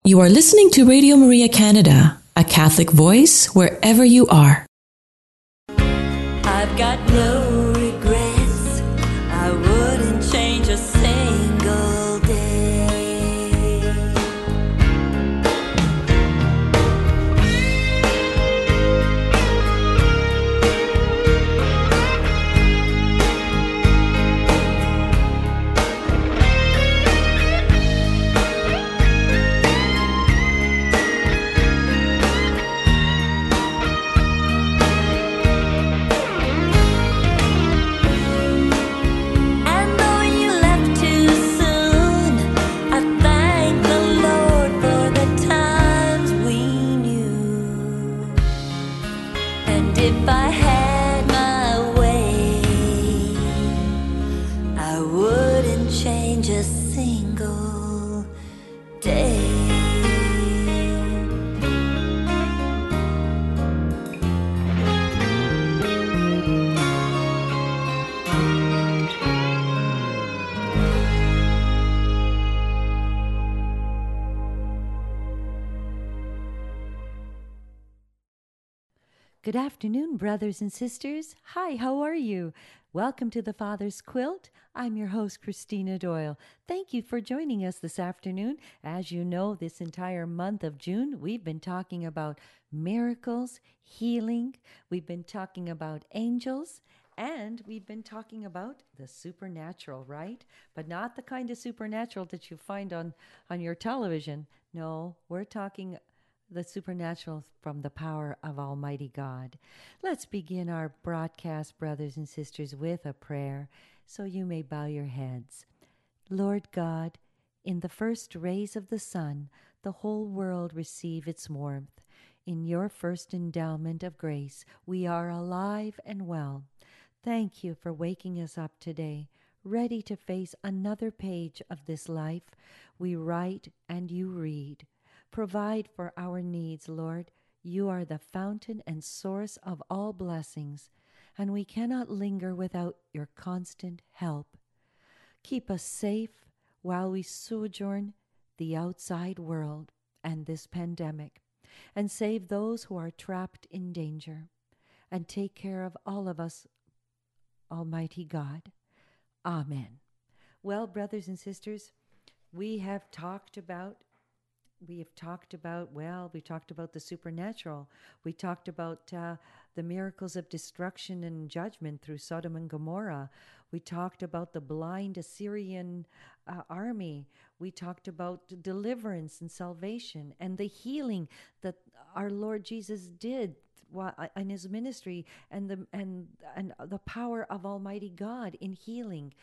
You are listening to Radio Maria Canada, a Catholic voice wherever you are. I've got no regrets. I wouldn't change a single day. If I had my way, I wouldn't change a single day. Good afternoon, brothers and sisters. Hi, how are you? Welcome to the Father's Quilt. I'm your host, Christina Doyle. Thank you for joining us this afternoon. As you know, this entire month of June, we've been talking about miracles, healing. We've been talking about angels. And we've been talking about the supernatural, right? But not the kind of supernatural that you find on your television. No, we're talking the supernatural from the power of Almighty God. Let's begin our broadcast, brothers and sisters, with a prayer, so you may bow your heads. Lord God, in the first rays of the sun, the whole world receive its warmth. In your first endowment of grace, we are alive and well. Thank you for waking us up today, ready to face another page of this life. We write and you read. Provide for our needs, Lord. You are the fountain and source of all blessings, and we cannot linger without your constant help. Keep us safe while we sojourn the outside world and this pandemic, and save those who are trapped in danger, and take care of all of us, Almighty God. Amen. Well, brothers and sisters, we talked about the supernatural. We talked about the miracles of destruction and judgment through Sodom and Gomorrah. We talked about the blind Assyrian army. We talked about deliverance and salvation and the healing that our Lord Jesus did in his ministry, and the power of Almighty God in healing.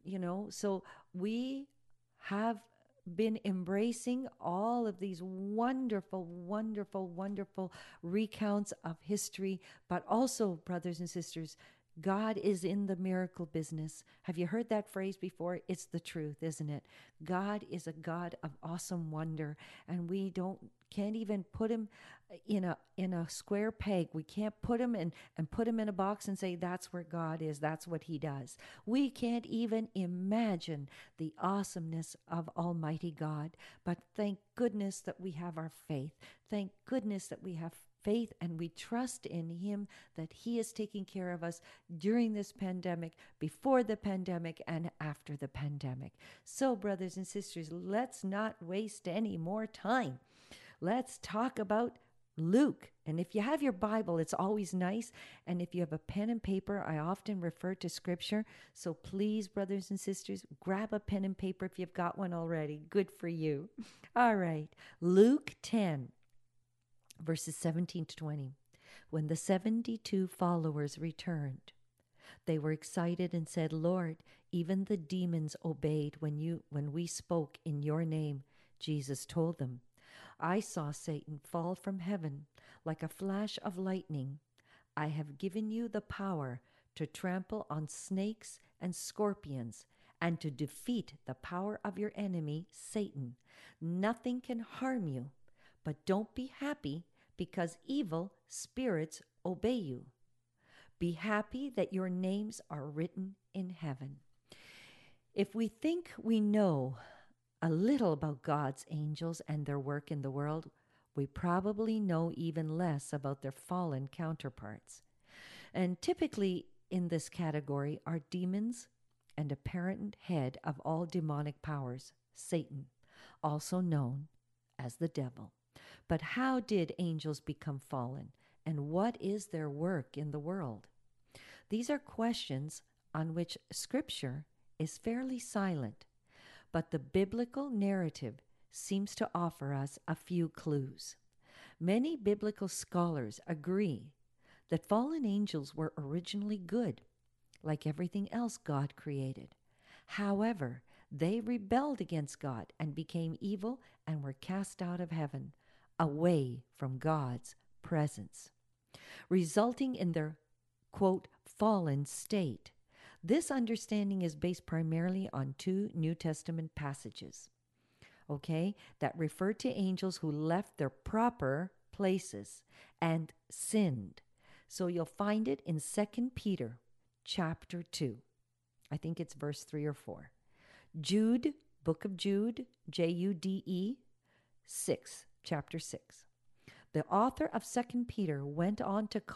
So we have been embracing all of these wonderful, wonderful, wonderful recounts of history, but also, brothers and sisters, God is in the miracle business. Have you heard that phrase before? It's the truth, isn't it? God is a God of awesome wonder, and we can't even put him in a square peg. We can't put him and put him in a box and say that's where God is. That's what he does. We can't even imagine the awesomeness of Almighty God. But thank goodness that we have our faith. Thank goodness that we have faith, and we trust in him that he is taking care of us during this pandemic, before the pandemic, and after the pandemic. So, brothers and sisters, let's not waste any more time. Let's talk about Luke. And if you have your Bible, it's always nice. And if you have a pen and paper, I often refer to scripture. So please, brothers and sisters, grab a pen and paper if you've got one already. Good for you. All right. Luke 10, verses 17 to 20. When the 72 followers returned, they were excited and said, Lord, even the demons obeyed when we spoke in your name. Jesus told them, I saw Satan fall from heaven like a flash of lightning. I have given you the power to trample on snakes and scorpions and to defeat the power of your enemy, Satan. Nothing can harm you, but don't be happy because evil spirits obey you. Be happy that your names are written in heaven. If we think we know a little about God's angels and their work in the world, we probably know even less about their fallen counterparts. And typically in this category are demons and apparent head of all demonic powers, Satan, also known as the devil. But how did angels become fallen, and what is their work in the world? These are questions on which Scripture is fairly silent, but the biblical narrative seems to offer us a few clues. Many biblical scholars agree that fallen angels were originally good, like everything else God created. However, they rebelled against God and became evil and were cast out of heaven, away from God's presence, resulting in their, quote, fallen state. This understanding is based primarily on two New Testament passages, okay, that refer to angels who left their proper places and sinned. So you'll find it in 2 Peter chapter 2. I think it's verse 3 or 4. Jude, book of Jude, Jude, 6, chapter 6. The author of 2 Peter went on to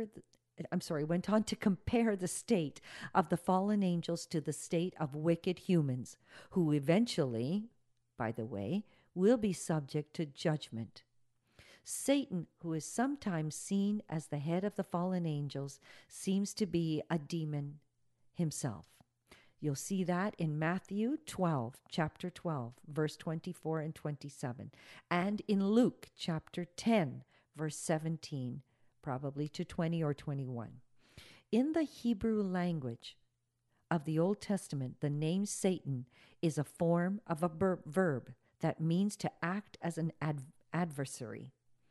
compare the state of the fallen angels to the state of wicked humans, who eventually, by the way, will be subject to judgment. Satan, who is sometimes seen as the head of the fallen angels, seems to be a demon himself. You'll see that in Matthew 12, chapter 12, verse 24 and 27, and in Luke chapter 10, verse 17, probably to 20 or 21. In the Hebrew language of the Old Testament, the name Satan is a form of a verb that means to act as an adversary.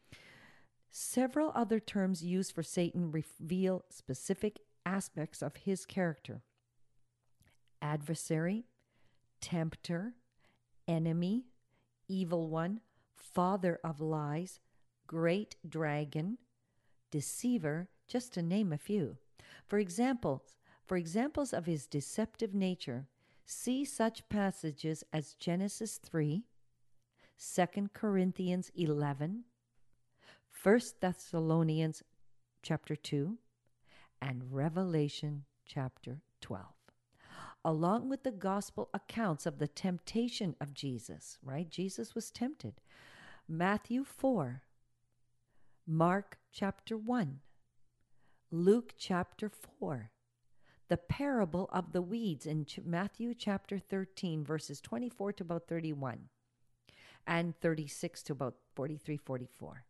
Several other terms used for Satan reveal specific aspects of his character: adversary, tempter, enemy, evil one, father of lies, great dragon, deceiver, just to name a few. For examples of his deceptive nature, see such passages as Genesis 3, 2 Corinthians 11, 1 Thessalonians chapter 2, and Revelation chapter 12. Along with the gospel accounts of the temptation of Jesus, right? Jesus was tempted. Matthew 4, Mark chapter 1, Luke chapter 4, the parable of the weeds in Matthew chapter 13, verses 24 to about 31, and 36 to about 43, 44.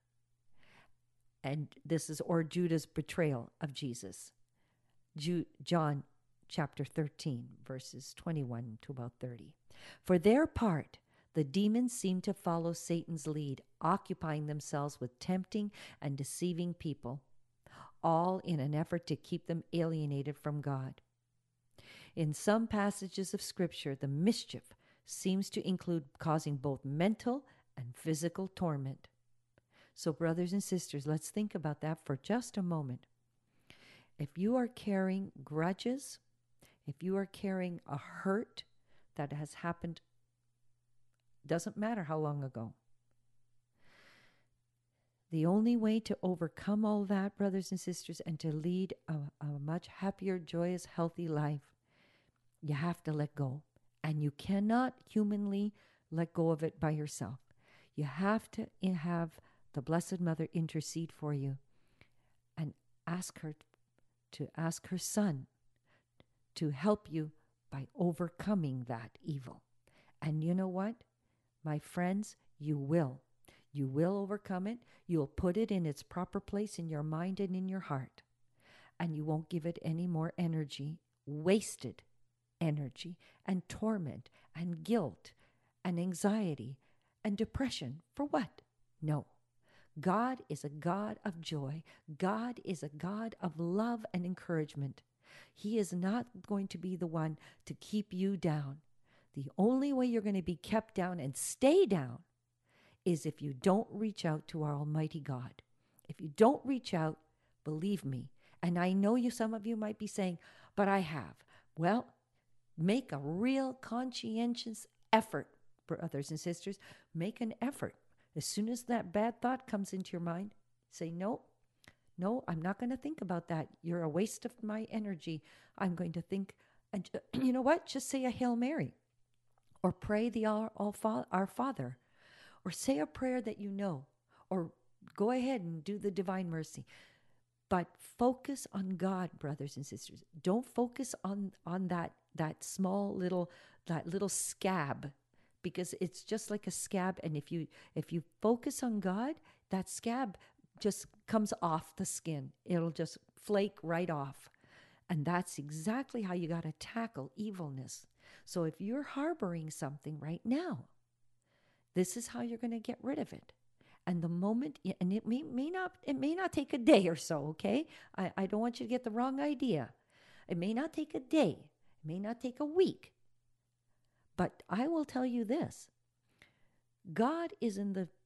And this is, or Judas' betrayal of Jesus. John chapter 13, verses 21 to about 30. For their part, the demons seem to follow Satan's lead, occupying themselves with tempting and deceiving people, all in an effort to keep them alienated from God. In some passages of Scripture, the mischief seems to include causing both mental and physical torment. So, brothers and sisters, let's think about that for just a moment. If you are carrying grudges, if you are carrying a hurt that has happened, doesn't matter how long ago, the only way to overcome all that, brothers and sisters, and to lead a much happier, joyous, healthy life, you have to let go. And you cannot humanly let go of it by yourself. You have to have the Blessed Mother intercede for you and ask her Son to help you by overcoming that evil. And you know what? My friends, you will. You will overcome it. You'll put it in its proper place in your mind and in your heart. And you won't give it any more energy, wasted energy, and torment, and guilt, and anxiety, and depression. For what? No. God is a God of joy. God is a God of love and encouragement. He is not going to be the one to keep you down. The only way you're going to be kept down and stay down is if you don't reach out to our Almighty God. If you don't reach out, believe me, and I know some of you might be saying, but I have. Well, make a real conscientious effort brothers and sisters, make an effort. As soon as that bad thought comes into your mind, say, no, I'm not going to think about that. You're a waste of my energy. I'm going to think, and you know what? Just say a Hail Mary, or pray the Our Father, or say a prayer that you know, or go ahead and do the Divine Mercy. But focus on God, brothers and sisters. Don't focus on that small little scab, because it's just like a scab. And if you focus on God, that scab just comes off the skin. It'll just flake right off. And that's exactly how you got to tackle evilness. So if you're harboring something right now, this is how you're going to get rid of it. And the moment, and it may not take a day or so, okay? I don't want you to get the wrong idea. It may not take a day. It may not take a week. But I will tell you this. God is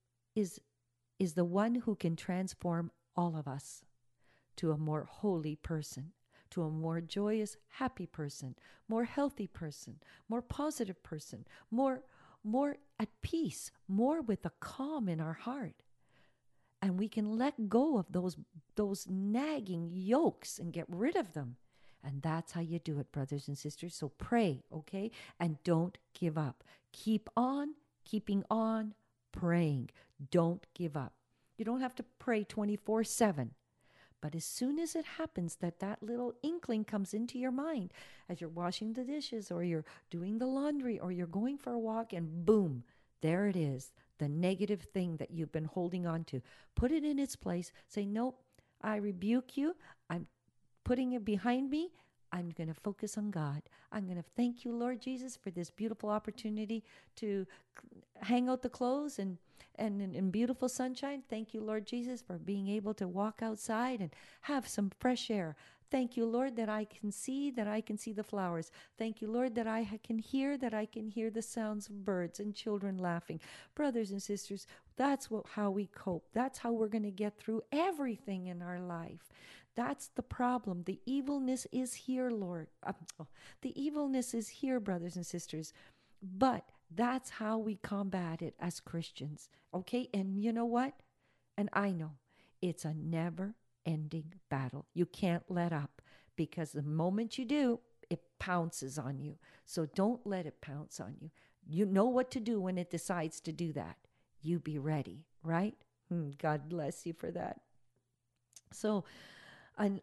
the one who can transform all of us to a more holy person, to a more joyous, happy person, more healthy person, more positive person, more at peace, more with a calm in our heart. And we can let go of those nagging yokes and get rid of them. And that's how you do it, brothers and sisters. So pray, okay? And don't give up. Keep on keeping on praying. Don't give up. You don't have to pray 24/7. But as soon as it happens that little inkling comes into your mind as you're washing the dishes or you're doing the laundry or you're going for a walk, and boom, there it is, the negative thing that you've been holding on to. Put it in its place. Say, nope, I rebuke you. I'm putting it behind me. I'm going to focus on God. I'm going to thank you, Lord Jesus, for this beautiful opportunity to hang out the clothes and in beautiful sunshine. Thank you, Lord Jesus, for being able to walk outside and have some fresh air. Thank you, Lord, that I can see the flowers. Thank you, Lord, that I can hear the sounds of birds and children laughing. Brothers and sisters, that's how we cope. That's how we're going to get through everything in our life. That's the problem. The evilness is here, Lord. The evilness is here, brothers and sisters. But that's how we combat it as Christians. Okay? And you know what? And I know it's a never-ending battle. You can't let up, because the moment you do, it pounces on you. So don't let it pounce on you. You know what to do when it decides to do that. You be ready, right? God bless you for that. So an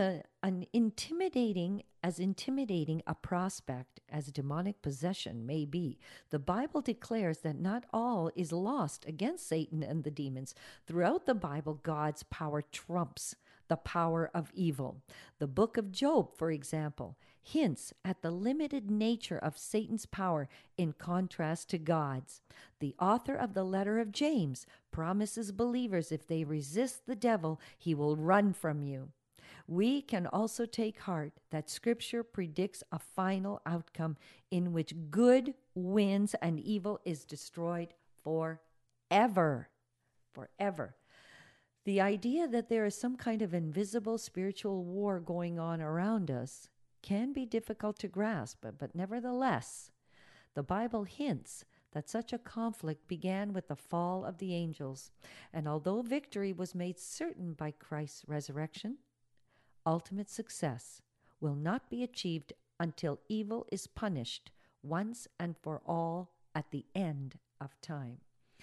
intimidating a prospect as demonic possession may be, the Bible declares that not all is lost against Satan and the demons. Throughout the Bible, God's power trumps the power of evil. The book of Job, for example, hints at the limited nature of Satan's power in contrast to God's. The author of the letter of James promises believers if they resist the devil, he will run from you. We can also take heart that Scripture predicts a final outcome in which good wins and evil is destroyed forever. Forever. The idea that there is some kind of invisible spiritual war going on around us can be difficult to grasp, but nevertheless, the Bible hints that such a conflict began with the fall of the angels, and although victory was made certain by Christ's resurrection, ultimate success will not be achieved until evil is punished once and for all at the end of time.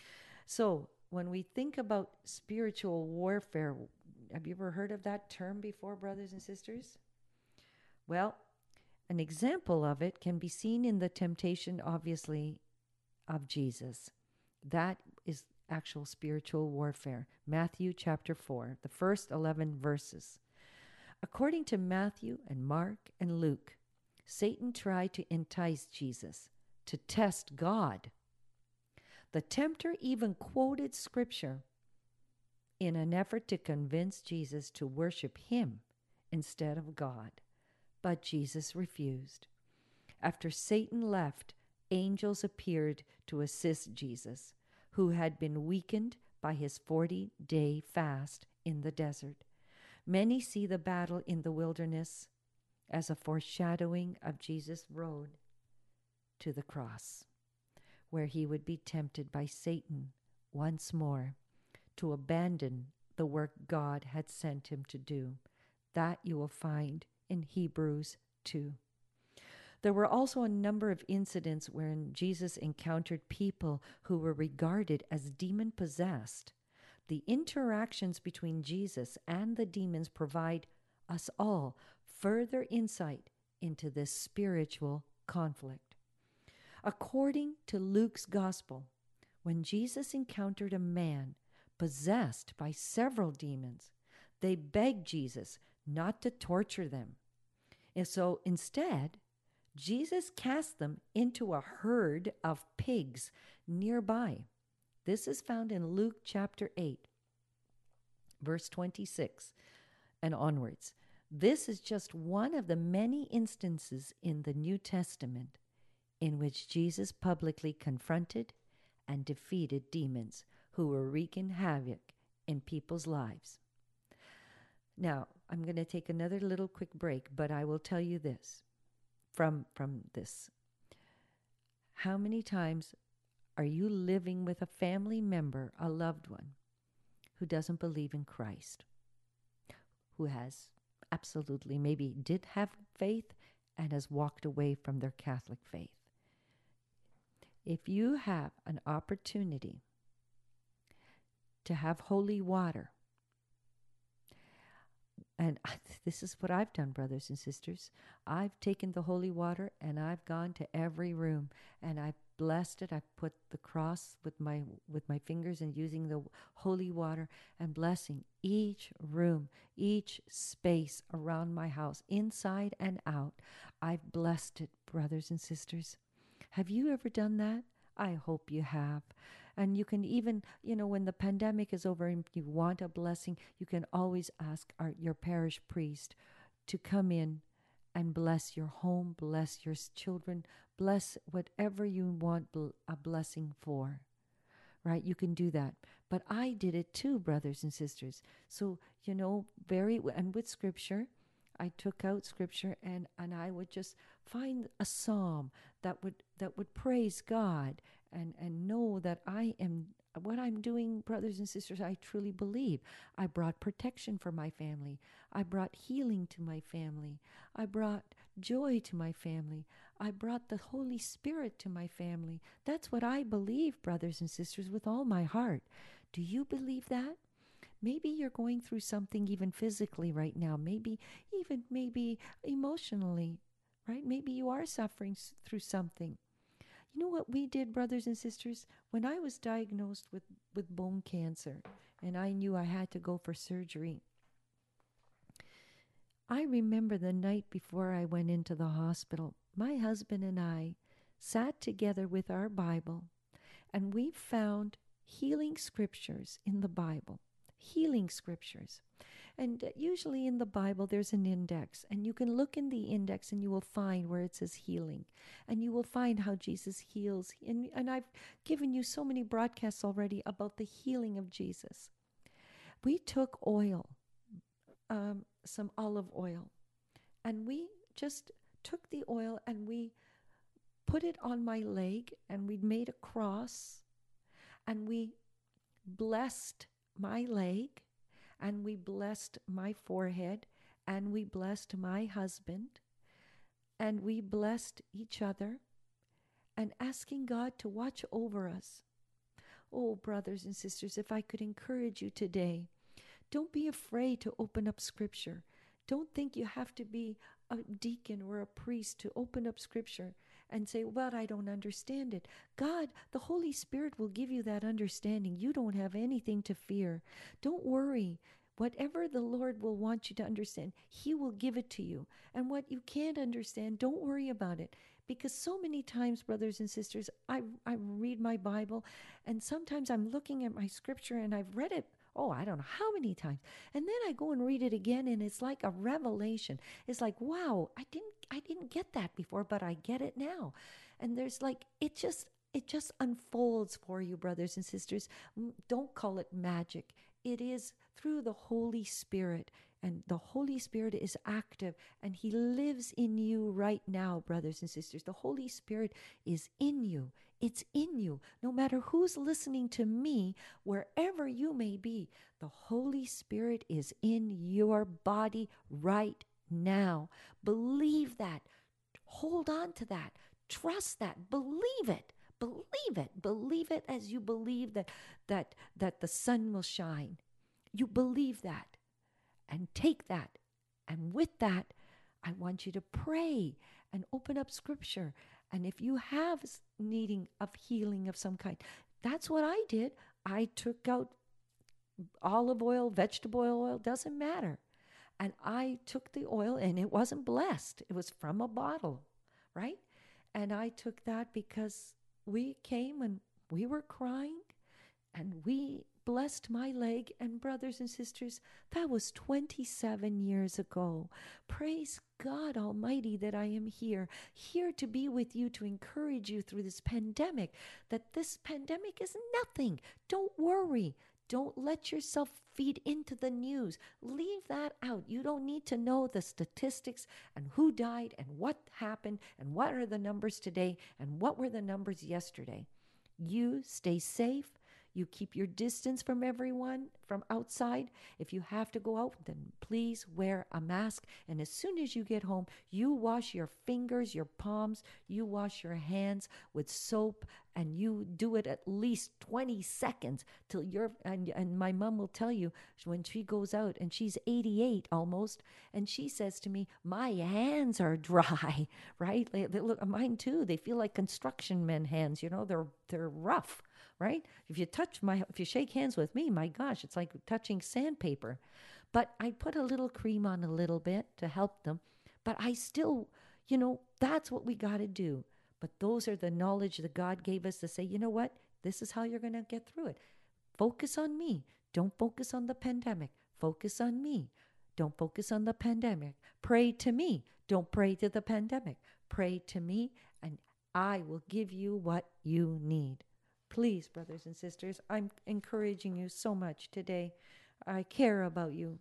So, when we think about spiritual warfare, have you ever heard of that term before, brothers and sisters? Well, an example of it can be seen in the temptation, obviously, of Jesus. That is actual spiritual warfare. Matthew chapter 4, the first 11 verses. According to Matthew and Mark and Luke, Satan tried to entice Jesus, to test God. The tempter even quoted Scripture in an effort to convince Jesus to worship him instead of God. But Jesus refused. After Satan left, angels appeared to assist Jesus, who had been weakened by his 40-day fast in the desert. Many see the battle in the wilderness as a foreshadowing of Jesus' road to the cross. where he would be tempted by Satan once more to abandon the work God had sent him to do. That you will find in Hebrews 2. There were also a number of incidents wherein Jesus encountered people who were regarded as demon-possessed. The interactions between Jesus and the demons provide us all further insight into this spiritual conflict. According to Luke's Gospel, when Jesus encountered a man possessed by several demons, they begged Jesus not to torture them. And so instead, Jesus cast them into a herd of pigs nearby. This is found in Luke chapter 8, verse 26 and onwards. This is just one of the many instances in the New Testament in which Jesus publicly confronted and defeated demons who were wreaking havoc in people's lives. Now, I'm going to take another little quick break, but I will tell you this from this. How many times are you living with a family member, a loved one, who doesn't believe in Christ, who has absolutely maybe did have faith and has walked away from their Catholic faith? If you have an opportunity to have holy water, and this is what I've done, brothers and sisters. I've taken the holy water and I've gone to every room and I've blessed it. I've put the cross with my fingers and using the holy water and blessing each room, each space around my house, inside and out. I've blessed it, brothers and sisters. Have you ever done that? I hope you have. And you can even, when the pandemic is over and you want a blessing, you can always ask your parish priest to come in and bless your home, bless your children, bless whatever you want a blessing for, right? You can do that. But I did it too, brothers and sisters. So, and with Scripture, I took out Scripture and I would just find a psalm that would praise God and know that I am what I'm doing, brothers and sisters. I truly believe. I brought protection for my family. I brought healing to my family. I brought joy to my family. I brought the Holy Spirit to my family. That's what I believe, brothers and sisters, with all my heart. Do you believe that? Maybe you're going through something even physically right now, maybe emotionally, right? Maybe you are suffering through something. You know what we did, brothers and sisters? When I was diagnosed with bone cancer and I knew I had to go for surgery, I remember the night before I went into the hospital, my husband and I sat together with our Bible and we found healing scriptures in the Bible. Healing scriptures. And usually in the Bible there's an index, and you can look in the index and you will find where it says healing, and you will find how Jesus heals. And I've given you so many broadcasts already about the healing of Jesus. We took oil, some olive oil, and we just took the oil and we put it on my leg, and we made a cross, and we blessed my leg, and we blessed my forehead, and we blessed my husband, and we blessed each other, and asking God to watch over us. Oh, brothers and sisters, if I could encourage you today, don't be afraid to open up Scripture. Don't think you have to be a deacon or a priest to open up Scripture and say, well, I don't understand it. God, the Holy Spirit will give you that understanding. You don't have anything to fear. Don't worry. Whatever the Lord will want you to understand, He will give it to you. And what you can't understand, don't worry about it. Because so many times, brothers and sisters, I read my Bible, and sometimes I'm looking at my Scripture and I've read it, I don't know how many times. And then I go and read it again, and it's like a revelation. It's like, wow, I didn't get that before, but I get it now. And there's like, it just unfolds for you, brothers and sisters. Don't call it magic. It is through the Holy Spirit, and the Holy Spirit is active, and He lives in you right now, brothers and sisters. The Holy Spirit is in you, It's in you. No matter who's listening to me, wherever you may be, the Holy Spirit is in your body right now. Believe that. Hold on to that. Trust that. Believe it. Believe it. Believe it as you believe that the sun will shine. You believe that. And take that. And with that, I want you to pray and open up scripture. And if you have needing of healing of some kind, that's what I did. I took out olive oil, vegetable oil, doesn't matter. And I took the oil, and it wasn't blessed. It was from a bottle, right? And I took that because we came and we were crying, and we blessed my leg. And brothers and sisters, that was 27 years ago. Praise God Almighty that I am here to be with you, to encourage you through this pandemic, that this pandemic is nothing. Don't worry. Don't let yourself feed into the news. Leave that out. You don't need to know the statistics and who died and what happened and what are the numbers today and what were the numbers yesterday. You stay safe. You keep your distance from everyone from outside. If you have to go out, then please wear a mask. And as soon as you get home, you wash your fingers, your palms, you wash your hands with soap, and you do it at least 20 seconds till you're, and my mom will tell you when she goes out, and she's 88 almost, and she says to me, my hands are dry, right? They look, mine too. They feel like construction men hands, they're rough. Right? If you shake hands with me, my gosh, it's like touching sandpaper. But I put a little cream on a little bit to help them. But I still, that's what we got to do. But those are the knowledge that God gave us to say, you know what? This is how you're going to get through it. Focus on me. Don't focus on the pandemic. Focus on me. Don't focus on the pandemic. Pray to me. Don't pray to the pandemic. Pray to me, and I will give you what you need. Please, brothers and sisters, I'm encouraging you so much today. I care about you.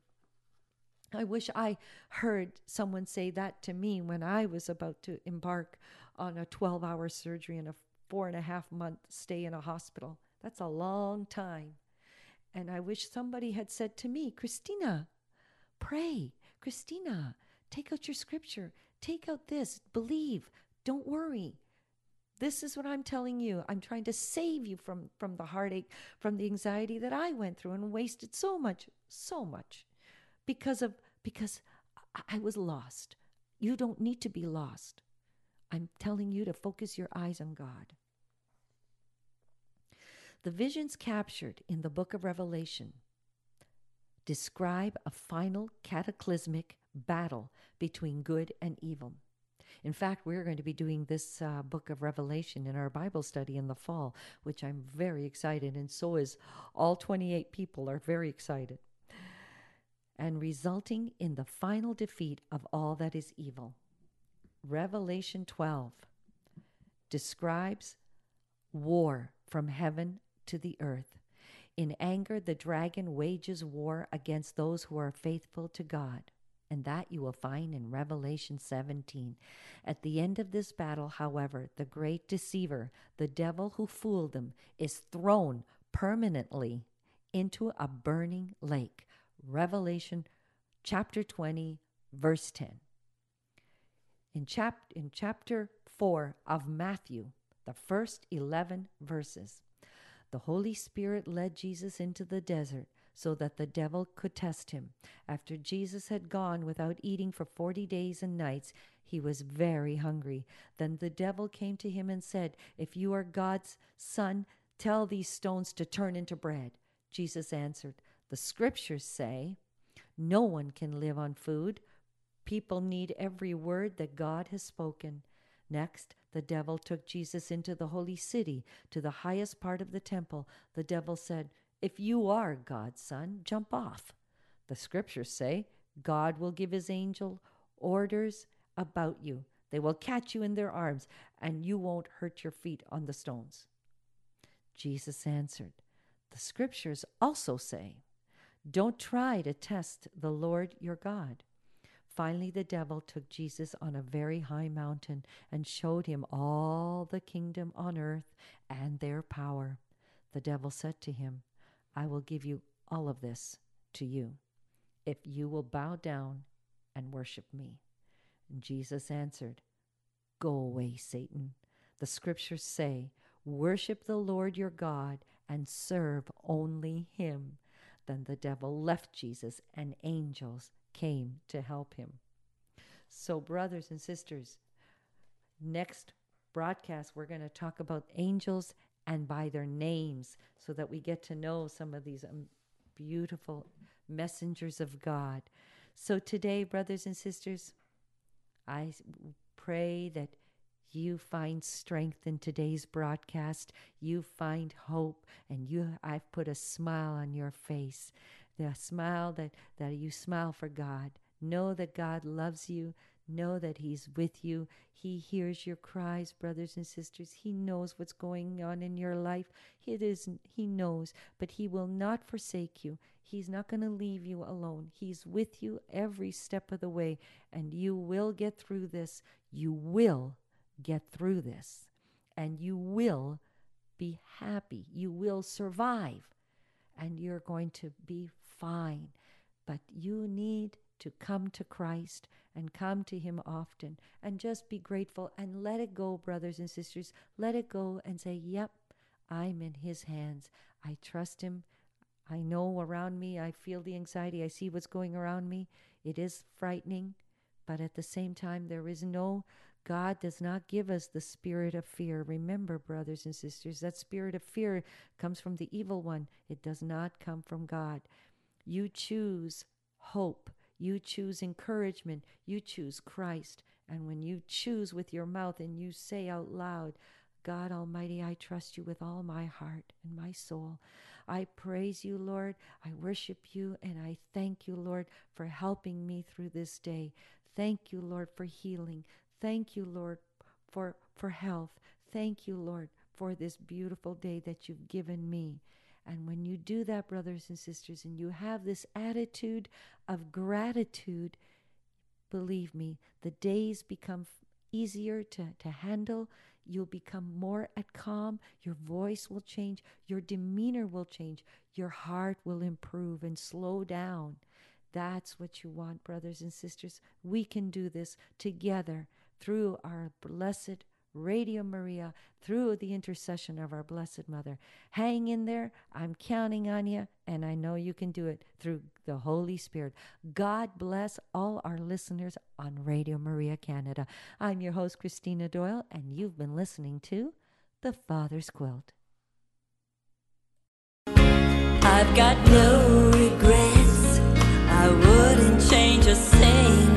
I wish I heard someone say that to me when I was about to embark on a 12-hour surgery and a 4.5-month stay in a hospital. That's a long time. And I wish somebody had said to me, Christina, pray. Christina, take out your scripture. Take out this. Believe. Don't worry. This is what I'm telling you. I'm trying to save you from the heartache, from the anxiety that I went through and wasted so much because I was lost. You don't need to be lost. I'm telling you to focus your eyes on God. The visions captured in the book of Revelation describe a final cataclysmic battle between good and evil. In fact, we're going to be doing this book of Revelation in our Bible study in the fall, which I'm very excited, and so is all 28 people are very excited. And resulting in the final defeat of all that is evil. Revelation 12 describes war from heaven to the earth. In anger, the dragon wages war against those who are faithful to God. And that you will find in Revelation 17. At the end of this battle, however, the great deceiver, the devil who fooled them, is thrown permanently into a burning lake. Revelation chapter 20, verse 10. In chapter 4 of Matthew, the first 11 verses, the Holy Spirit led Jesus into the desert so that the devil could test him. After Jesus had gone without eating for 40 days and nights, he was very hungry. Then the devil came to him and said, "If you are God's son, tell these stones to turn into bread." Jesus answered, "The scriptures say, no one can live on food. People need every word that God has spoken." Next, the devil took Jesus into the holy city, to the highest part of the temple. The devil said, "If you are God's son, jump off. The scriptures say, God will give his angel orders about you. They will catch you in their arms, and you won't hurt your feet on the stones." Jesus answered, "The scriptures also say, don't try to test the Lord your God." Finally, the devil took Jesus on a very high mountain and showed him all the kingdom on earth and their power. The devil said to him, I will give you all of this to you if you will bow down and worship me. And Jesus answered, Go away, Satan. The scriptures say, worship the Lord your God and serve only him. Then the devil left Jesus and angels came to help him. So, brothers and sisters, next broadcast, we're going to talk about angels and by their names so that we get to know some of these beautiful messengers of God. So today, brothers and sisters, I pray that you find strength in today's broadcast. You find hope, and I've put a smile on your face. The smile that you smile for God. Know that God loves you. Know that he's with you. He hears your cries, brothers and sisters. He knows what's going on in your life. He knows, but he will not forsake you. He's not going to leave you alone. He's with you every step of the way, and you will get through this. You will get through this, and you will be happy. You will survive, and you're going to be fine. But you need to come to Christ and come to him often and just be grateful and let it go, brothers and sisters. Let it go and say, yep, I'm in his hands. I trust him. I know around me, I feel the anxiety. I see what's going around me. It is frightening, but at the same time, God does not give us the spirit of fear. Remember, brothers and sisters, that spirit of fear comes from the evil one. It does not come from God. You choose hope. You choose encouragement. You choose Christ. And when you choose with your mouth and you say out loud, God Almighty, I trust you with all my heart and my soul. I praise you, Lord. I worship you, and I thank you, Lord, for helping me through this day. Thank you, Lord, for healing. Thank you, Lord, for health. Thank you, Lord, for this beautiful day that you've given me. And when you do that, brothers and sisters, and you have this attitude of gratitude, believe me, the days become easier to handle. You'll become more at calm. Your voice will change. Your demeanor will change. Your heart will improve and slow down. That's what you want, brothers and sisters. We can do this together through our blessed Radio Maria, through the intercession of our Blessed Mother. Hang in there. I'm counting on you, and I know you can do it through the Holy Spirit. God bless all our listeners on Radio Maria Canada. I'm your host, Christina Doyle, and you've been listening to The Father's Quilt. I've got no regrets. I wouldn't change a thing.